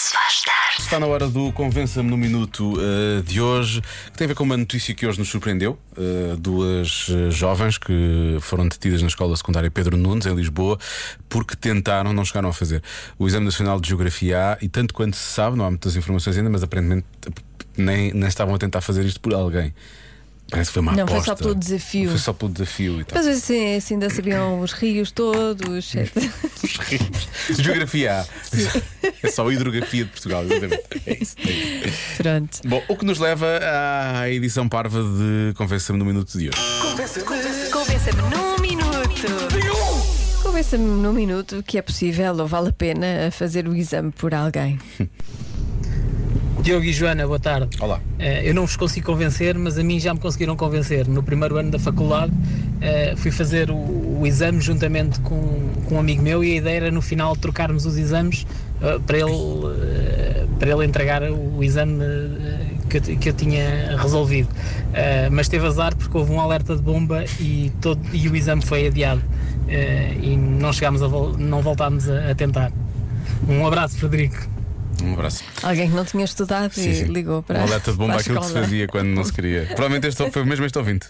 se faz tarde. Está na hora do Convença-me no Minuto de hoje, que tem a ver com uma notícia que hoje nos surpreendeu. Duas jovens que foram detidas na escola secundária Pedro Nunes, em Lisboa, porque tentaram, não chegaram a fazer o Exame Nacional de Geografia A, e tanto quanto se sabe, não há muitas informações ainda, mas aparentemente nem estavam a tentar fazer isto por alguém. Parece que foi uma aposta. Não foi só pelo desafio. Não foi só pelo desafio e tal. Mas assim ainda sabiam os rios todos. Os rios. Geografia A. É só a hidrografia de Portugal, exatamente. É isso. Pronto. Bom, o que nos leva à edição parva de Convença-me no Minuto de hoje. Convença-me num minuto. Convença-me num minuto que é possível ou vale a pena fazer o exame por alguém. Diogo e Joana, boa tarde. Olá. Eu não vos consigo convencer, mas a mim já me conseguiram convencer. No primeiro ano da faculdade fui fazer o exame juntamente com um amigo meu, e a ideia era no final trocarmos os exames para ele entregar o exame que eu tinha resolvido. Mas teve azar porque houve um alerta de bomba e o exame foi adiado. E não voltámos a tentar. Um abraço, Frederico. Um abraço. Alguém que não tinha estudado e ligou para um alerta de bomba, para a aquilo que se escola. fazia quando não se queria. Provavelmente foi mesmo este ouvinte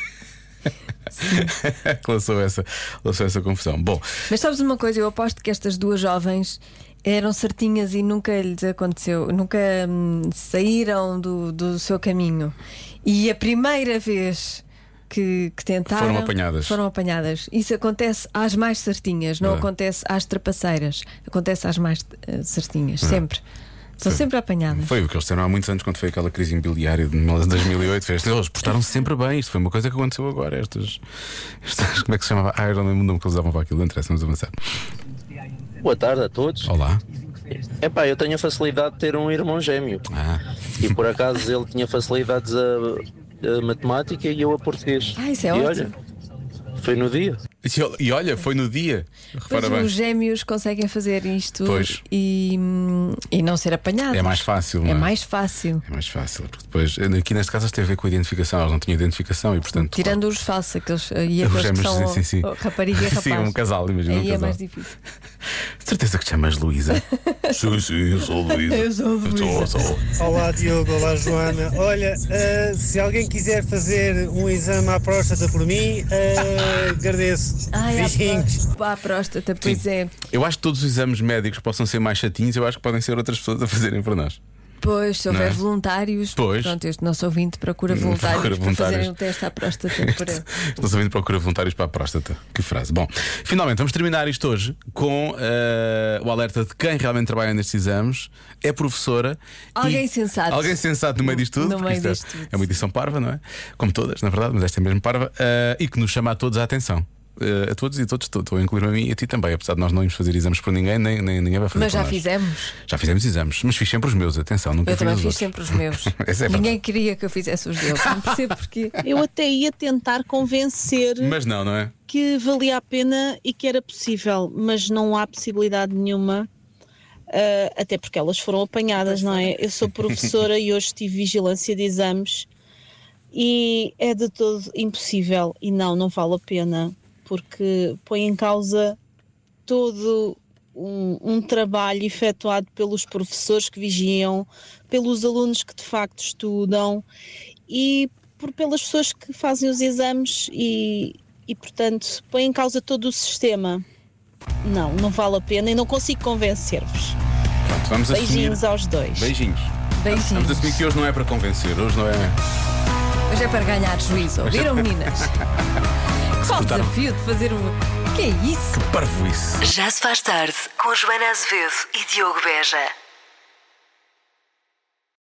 que lançou essa confusão. Bom, Mas sabes uma coisa, eu aposto que estas duas jovens eram certinhas e nunca lhes aconteceu, nunca saíram do seu caminho. E a primeira vez que tentaram Foram apanhadas. Isso acontece às mais certinhas, não acontece às trapaceiras, acontece às mais certinhas, sempre. São sempre apanhadas. foi o que eles disseram há muitos anos, quando foi aquela crise imobiliária de 2008. Eles portaram-se sempre bem. Isto foi uma coisa que aconteceu agora. Estas como é que se chamava? Eu não lembro o nome que eles usavam para aquilo. Não interessa, vamos avançar. Boa tarde a todos. Olá. Eu tenho a facilidade de ter um irmão gêmeo. E por acaso ele tinha facilidades a matemática e eu a português. Isso é e ótimo. olha, foi no dia. E olha, foi no dia. Pois Repara bem. os gêmeos conseguem fazer isto Pois. e não ser apanhados. É mais fácil, não É é? mais fácil. É mais fácil, porque depois, aqui neste caso, teve a ver com a identificação. Eles não tinham identificação e, portanto. Tirando os falsos, aqueles e Os aqueles que gêmeos, são sim. rapariga e rapaz. Sim, um casal, imagina. Aí um é casal. mais difícil. Certeza que te chamas Luísa? Sim, eu sou Luísa. Eu sou Luísa. Olá Diogo, olá Joana. Olha, se alguém quiser fazer um exame à próstata por mim, agradeço. Beijinhos. À próstata, pois é. Eu acho que todos os exames médicos possam ser mais chatinhos. Eu aacho que podem ser outras pessoas a fazerem para nós. Pois, se houver Não é? voluntários, Pois. pronto, este nosso ouvinte procura voluntários para voluntários. fazerem o teste à próstata por ele. Estou sabendo procura voluntários para a próstata. Que frase. Bom, finalmente vamos terminar isto hoje com o alerta de quem realmente trabalha nestes exames. É professora. Alguém e sensato. Alguém sensato no meio disto tudo. No porque meio isto disto tudo. é uma edição parva, não é? Como todas, na verdade, mas esta é mesmo parva. E que nos chama a todos a atenção. A todos e todos, estou a incluir a mim e a ti também. Apesar de nós não irmos fazer exames por ninguém, nem ninguém vai fazer. Mas por já nós. fizemos. Já fizemos exames, mas fiz sempre os meus, atenção, nunca Eu também os fiz outros. sempre os meus. Essa é Ninguém verdade. queria que eu fizesse os deles. Não percebo porquê. Eu até ia tentar convencer Mas não é? que valia a pena e que era possível, mas não há possibilidade nenhuma, até porque elas foram apanhadas, não é? Eu sou professora e hoje tive vigilância de exames e é de todo impossível e não vale a pena, porque põe em causa todo um trabalho efetuado pelos professores que vigiam, pelos alunos que de facto estudam e pelas pessoas que fazem os exames e portanto, põe em causa todo o sistema. Não vale a pena e não consigo convencer-vos. Pronto, vamos Beijinhos assumir. aos dois. Beijinhos. Beijinhos. Vamos assumir que hoje não é para convencer, hoje não é. Hoje é para ganhar juízo. Ouviram, meninas? Qual o desafio de fazer o. Que é isso? Parvoíce. Já se faz tarde com Joana Azevedo e Diogo Beja.